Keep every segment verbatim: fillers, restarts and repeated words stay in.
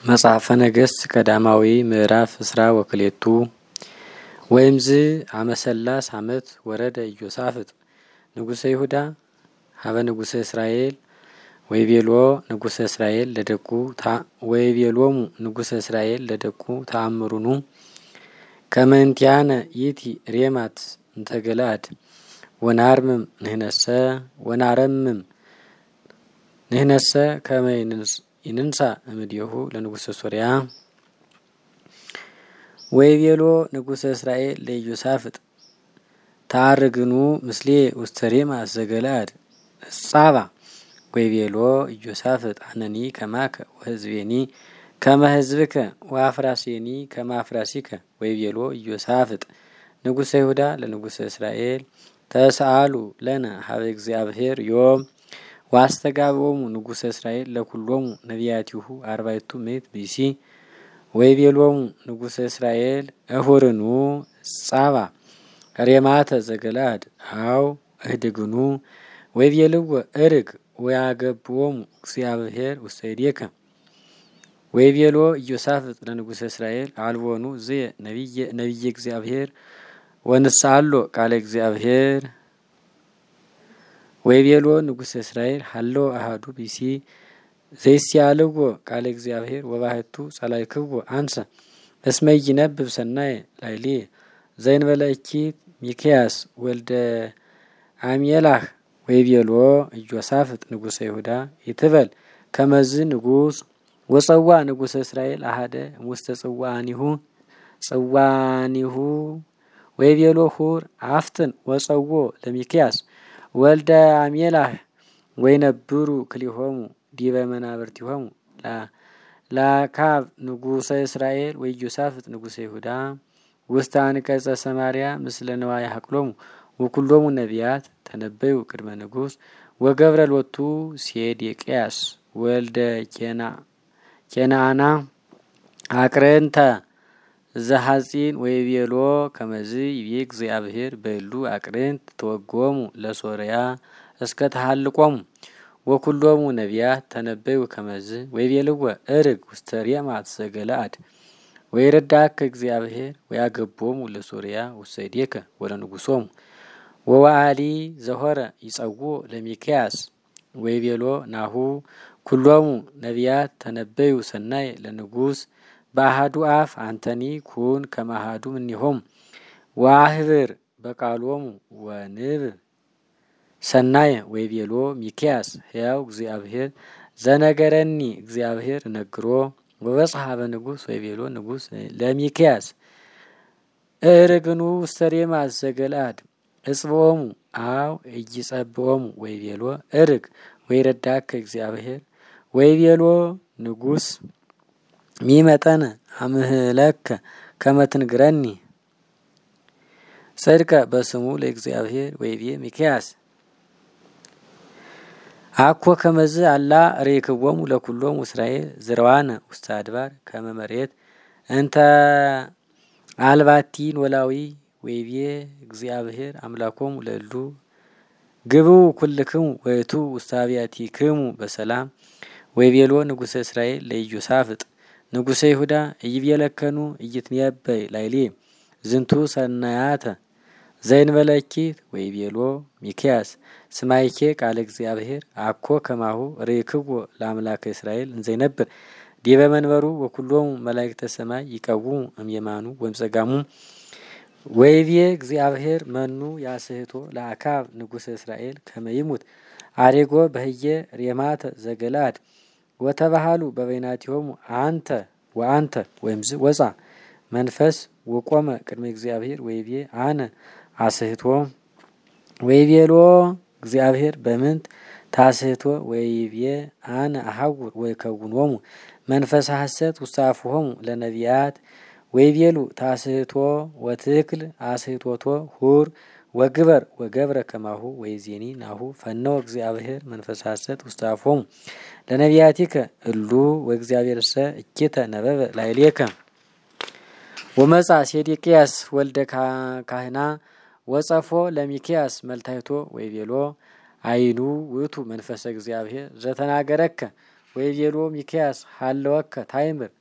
መጽሐፈ ነገሥት ቀዳማዊ ምዕራፍ እስራ ወክሌቱ ወይምዝ አመሰላስ አመት ወረደ ኢዮሳፍጥ ንጉሰ ይሁዳ ሀበ ንጉሰ እስራኤል ወይቤሎ ንጉሰ እስራኤል ለደቁ ታ ወይቤሎሙ ንጉሰ እስራኤል ለደቁ ተአምሩኑ ከመንቲያነ ይቲ ሬማት እንተገላድ ወናርምም ንህነሰ ወናረምም ንህነሰ ከመይንስ ይንንሳ እምዲሁ ለንጉሰ ሶርያ ወይቤሎ ንጉሰ እስራኤል ለኢዮሳፍጥ ታርግኑ ምስሌ ውስተሬማ ዘገላድ ጻባ ወይቤሎ ኢዮሳፍጥ አነኒ ከማከ ወህዝቤኒ ከመ ህዝብከ ወአፍራሴኒ ከመ አፍራሲከ ወይቤሎ ኢዮሳፍጥ ንጉሰ ይሁዳ ለንጉሰ እስራኤል ተሰአሉ ለነ ሀበ እግዚአብሔር ዮም ዋስተጋቦሙ ንጉሰ እስራኤል ለኩሎሙ ነቢያቲሁ አርባዕቱ ምዕት ቢሲ ወይቤሎሙ ንጉሰ እስራኤል እሁርኑ ጻባ ሬማተ ዘገላድ አው እህድግኑ ወይቤልዎ እርግ ወያገብዎሙ እግዚአብሔር ውስተ እዴከ ወይቤሎ ኢዮሳፍጥ ለንጉሰ እስራኤል አልቦኑ ዘ ነቢየ ነቢየ እግዚአብሔር ወንሳሎ ቃለ እግዚአብሔር ወይቤሎ ንጉሰ እስራኤል ሀሎ አሃዱ ቢሲ ዘይስያልዎ ቃለ እግዚአብሔር ወባህቱ ጸላይክዎ አንሰ እስመ ይነብብ ሰናየ ላይሌ ዘይንበለኪ ሚክያስ ወልደ አምየላህ ወይቤሎ ኢዮሳፍጥ ንጉሰ ይሁዳ ይትበል ከመዝ ንጉስ ወጸዋ ንጉሰ እስራኤል አሃደ ውስተ ጽዋኒሁ ጽዋኒሁ ወይቤሎ ሁር አፍትን ወጸዎ ለሚክያስ ወልደ አምየላህ ወይነብሩ ክሊሆሙ ዲበ መናብርቲሆሙ ላ ላካብ ንጉሰ እስራኤል ወኢዮሳፍጥ ንጉሰ ይሁዳ ውስተ አንቀጸ ሰማርያ ምስለ ነዋየ ሀቅሎሙ ወኩሎሙ ነቢያት ተነበዩ ቅድመ ንጉስ ወገብረ ሎቱ ሴዴቅያስ ወልደ ኬና ኬናና አቅረንተ ዘሐጺን ወይቤሎ ከመዝ ይቤ እግዚአብሔር በሉ አቅረንት ተወጎሙ ለሶርያ እስከ ተሐልቆሙ ወኩሎሙ ነቢያት ተነበዩ ከመዝ ወይቤልዎ እርግ ውስተ ሬማት ዘገላድ ወይረዳከ እግዚአብሔር ወያገቦሙ ለሶርያ ውስተ እዴከ ወለንጉሶሙ ወዋአሊ ዘሆረ ይጸዎ ለሚክያስ ወይቤሎ ናሁ ኩሎሙ ነቢያት ተነበዩ ሰናይ ለንጉስ በአሃዱ አፍ አንተኒ ኩን ከማሃዱ ምኒሆም ዋህብር በቃሎሙ ወንብ ሰናየ ወይቤሎ ሚክያስ ሕያው እግዚአብሔር ዘነገረኒ እግዚአብሔር ነግሮ ወበጽሐ በንጉስ ወይቤሎ ንጉስ ለሚክያስ እርግኑ ውስተ ሬማት ዘገላድ እጽቦሙ አው እይጸብኦሙ ወይቤሎ እርግ ወይረዳከ እግዚአብሔር ወይቤሎ ንጉስ ሚመጠነ አምህለከ ከመትንግረኒ ጽድቀ በስሙ ለእግዚአብሔር ወይቤ ሚክያስ አኮ ከመዝ አላ ሬክቦሙ ለኩሎሙ እስራኤል ዝረዋነ ውስተ አድባር ከመ መሬት እንተ አልባቲ ኖላዊ ወይቤ እግዚአብሔር አምላኮሙ ለሉ ግቡ ኩልክሙ ወይቱ ውስተ አብያቲክሙ በሰላም ወይቤሎ ንጉሰ እስራኤል ለኢዮሳፍጥ ንጉሰ ይሁዳ እይቤለከኑ እይትነበይ ላይሌ ዝንቱ ሰናያተ ዘይንበለኪ ወይቤሎ ሚክያስ ስማይኬ ቃለ እግዚአብሔር አኮ ከማሁ ሬክዎ ለአምላከ እስራኤል እንዘይነብር ዲበ መንበሩ ወኩሎሙ መላእክተ ሰማይ ይቀውሙ እምየማኑ ወምጸጋሙ ወይቤ እግዚአብሔር መኑ ያስህቶ ለአካብ ንጉሰ እስራኤል ከመይሙት አሬጎ በህየ ሬማተ ዘገላድ ወተባሃሉ በበይናቲሆሙ አንተ ወአንተ ወይምዝ ወፃ መንፈስ ወቆመ ቅድመ እግዚአብሔር ወይቤ አነ አስህቶ ወይቤሎ እግዚአብሔር በምንት ታስህቶ ወይቤ አነ አሐውር ወይከውኖሙ መንፈስ ሐሰት ውስተ አፍሆሙ ለነቢያት ወይቤሉ ታስህቶ ወትክል አስህቶቶ ሁር ወግበር ወገብረ ከማሁ ወይዜኒ ናሁ ፈነወ እግዚአብሔር መንፈስ ሐሰት ውስተ አፍሆሙ ለነቢያቲከ እሉ ወእግዚአብሔር ሰ እኪተ ነበበ ላይሌከ ወመጻ ሴዴቅያስ ወልደ ካህና ወጸፎ ለሚክያስ መልታይቶ ወይቤሎ አይኑ ውቱ መንፈሰ እግዚአብሔር ዘተናገረከ ወይቤሎ ሚክያስ ሀለወከ ታይምር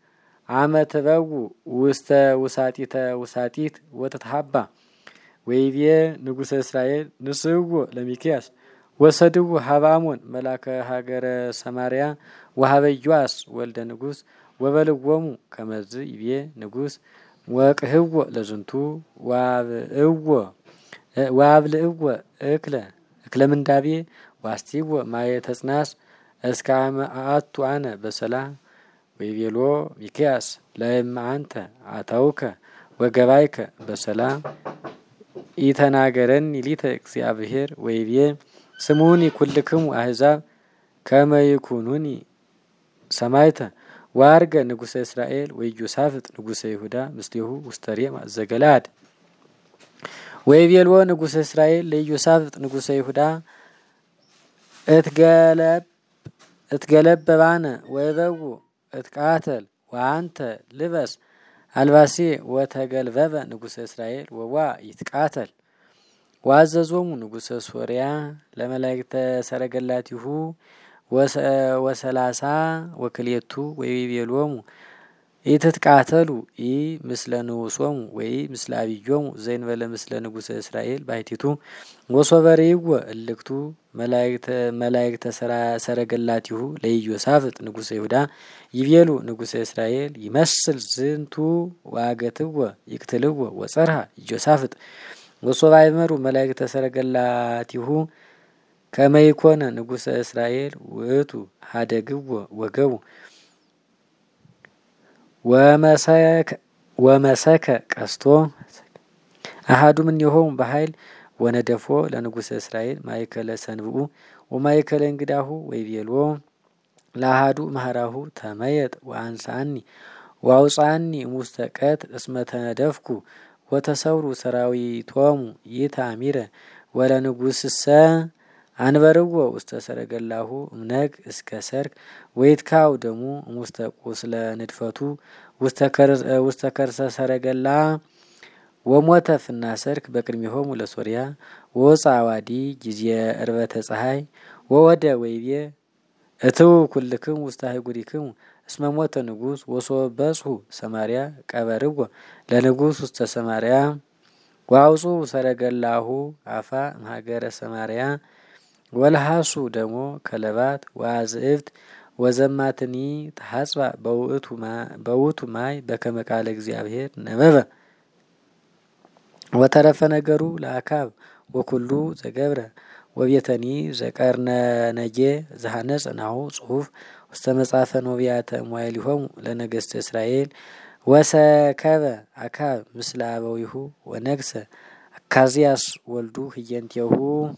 አመት በው ውስተ ውሳጢተ ውሳጢት ወተተሃባ ወይቤ ንጉሰ እስራኤል ንስሕዎ ለሚክያስ ወሰድዎ ሀበ አሞን መላከ ሀገረ ሰማርያ ወሀበ ኢዮአስ ወልደ ንጉስ ወበልዎሙ ከመዝ ይቤ ንጉስ ወቅህዎ ለዝንቱ ዋብእዎ ዋብልእዎ እክለ እክለ ምንዳቤ ዋስቲዎ ማየ ተጽናስ እስከ አመአቱ አነ በሰላም ወይቤሎ ሚክያስ ለእመ አንተ አተውከ ወገባይከ በሰላም ኢተናገረኒ ሊተ እግዚአብሔር ወይቤ ስሙኒ ኩልክሙ አሕዛብ ከመ ይኩኑኒ ሰማይተ ዋርገ ንጉሰ እስራኤል ወኢዮሳፍጥ ንጉሰ ይሁዳ ምስሌሁ ውስተ ሬማ ዘገለአድ ወይቤልዎ ንጉሰ እስራኤል ለኢዮሳፍጥ ንጉሰ ይሁዳ እትገለብ እትገለበባነ ወይበው እትቃተል ወአንተ ልበስ አልባሴ ወተገልበበ ንጉሰ እስራኤል ወዋ ይትቃተል ዋዘዞሙ ንጉሰ ሶርያ ለመላእክተ ሰረገላቲሁ ወሰላሳ ወክልኤቱ ወይቤሎሙ ኢትትቃተሉ ኢ ምስለ ንዑሶሙ ወይ ምስለ አብዮሙ ዘእንበለ ምስለ ንጉሰ እስራኤል ባሕቲቱ ወሶበሬይዎ እልክቱ መላእክተ መላእክተ ሰረገላቲሁ ለኢዮሳፍጥ ንጉሰ ይሁዳ ይቤሉ ንጉሰ እስራኤል ይመስል ዝንቱ ዋገትዎ ይቅትልዎ ወጸርሃ ኢዮሳፍጥ ወሶባ ይመሩ መላእክተ ሰረገላቲሁ ከመ ይኮነ ንጉሰ እስራኤል ውእቱ ሀደግዎ ወገቡ ወመሰከ ወመሰከ ቀስቶ አሐዱ እምኔሆሙ በኃይል ወነደፎ ለንጉሰ እስራኤል ማእከለ ሰንብኡ ወማእከለ እንግዳሁ ወይቤልዎ ለአሐዱ እምኀራሁ ተመየጥ ወአንሳኒ ወአውፃኒ እሙስተ ቀትል እስመ ተነደፍኩ ወተሰውሩ ሰራዊቶሙ ይታሚረ ወለንጉስሰ አንበርዎ ውስተ ሰረገላሁ እምነግ እስከ ሰርክ ወይትካው ደሙ እሙስተ ቁስለ ንድፈቱ ውስተ ከርሰ ሰረገላ ወሞተ ፍና ሰርክ በቅድሚሆሙ ለሶርያ ወወፃ አዋዲ ጊዜ ዕርበተ ፀሐይ ወወደ ወይቤ እትው ኩልክሙ ውስተ አህጉሪክሙ እስመ ሞተ ንጉስ ወሶበ በጽሑ ሰማርያ ቀበርዎ ለንጉስ ውስተ ሰማርያ ወአውፁ ሰረገላሁ አፋ እምሀገረ ሰማርያ ወልሃሱ ደሞ ከለባት ወአዝእብት ወዘማትኒ ተሐጽባ በውእቱ ማይ በከመ ቃለ እግዚአብሔር ነበበ ወተረፈ ነገሩ ለአካብ ወኩሉ ዘገብረ ወቤተኒ ዘቀርነ ነጌ ዘሐነጸ ናሁ ጽሑፍ ውስተ መጽሐፈ ነቢያተ እምዋዕሊሆሙ ለነገሥተ እስራኤል ወሰከበ አካብ ምስለ አበዊሁ ወነግሰ አካዝያስ ወልዱ ህየንቴሁ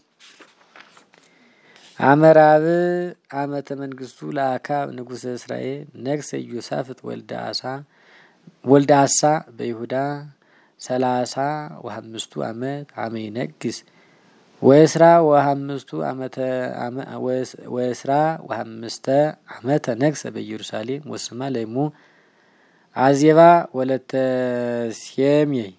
አመራብ አመተ መንግስቱ ለአካብ ንጉሰ እስራኤል ነግሰ ኢዮሳፍጥ ወልደ አሳ ወልደ አሳ በይሁዳ ሰላሳ ወአምስቱ አመት አመ ይነግስ ወእስራ ወአምስቱ አመተ ወእስራ ወአምስተ አመተ ነግሰ በኢየሩሳሌም ወስማ ለሙ አዜባ ወለተ ሴሜይ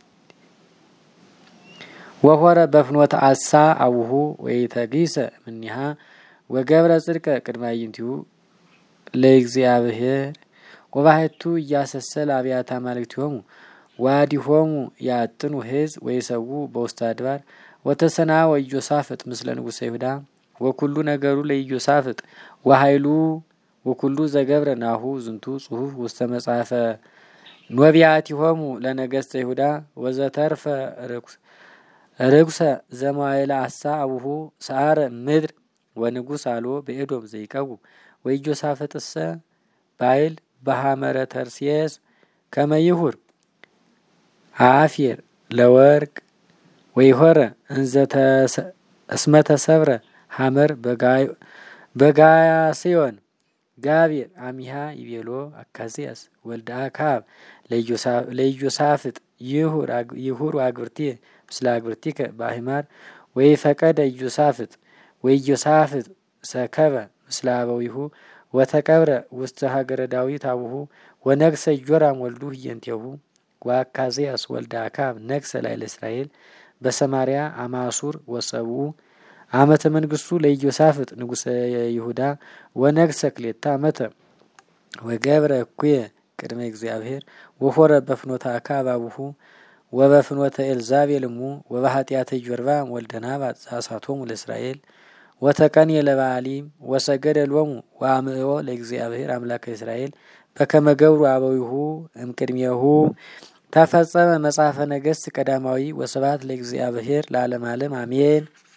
ወሆረ በፍኖተ አሳ አቡሁ ወይተጊሰ ምኒሃ ወገብረ ጽድቀ ቅድመ አዕይንቲሁ ለእግዚአብሔር ወባሕቱ እያሰሰለ አብያተ አማልክቲሆሙ ዋዲሆሙ ያጥኑ ሕዝብ ወይሰዉ በውስተ አድባር ወተሰና ወኢዮሳፍጥ ምስለ ንጉሰ ይሁዳ ወኩሉ ነገሩ ለኢዮሳፍጥ ወኃይሉ ወኩሉ ዘገብረ ናሁ ዝንቱ ጽሑፍ ውስተ መጽሐፈ ኖቢያቲሆሙ ለነገሥተ ይሁዳ ወዘተርፈ ርኩስ ርኩሰ ዘመዋዕለ አሳ አቡሁ ሰዓረ ምድር ወንጉስ አልቦ በኤዶም ዘይቀቡ ወኢዮሳፍጥሰ ባይል በሐመረ ተርሴስ ከመ ይሁር አፊር ለወርቅ ወይሆረ እንዘ እስመ ተሰብረ ሐመር በጋያ ሲዮን ጋቢር አሚሃ ይቤሎ አካዝያስ ወልደ አካብ ለኢዮሳፍጥ ይሁር አግብርቴ ምስለ አግብርቲከ በአሕማር ወይፈቀደ ኢዮሳፍጥ ወኢዮሳፍጥ ሰከበ ምስለ አበዊሁ ወተቀብረ ውስተ ሀገረ ዳዊት አቡሁ ወነግሰ ኢዮራም ወልዱ ህየንቴሁ ወአካዝያስ ወልደ አካብ ነግሰ ላዕለ እስራኤል በሰማርያ አማሱር ወሰብኡ አመተ መንግስቱ ለኢዮሳፍጥ ንጉሰ ይሁዳ ወነግሰ ክልኤተ አመተ ወገብረ እኩየ ቅድመ እግዚአብሔር ወሆረ በፍኖተ አካብ አቡሁ ወበፍኖተ ኤልዛቤል እሙ ወበኃጢአተ ኢዮርብዓም ወልደ ናባጥ ዘአሳቶሙ ለእስራኤል ወተቀንየ ለበዓሊም ወሰገደ ሎሙ ወአምዕኦ ለእግዚአብሔር አምላከ እስራኤል በከመ ገብሩ አበዊሁ እምቅድሜሁ። ተፈጸመ መጽሐፈ ነገሥት ቀዳማዊ። ወስብሐት ለእግዚአብሔር ለዓለመ ዓለም አሜን።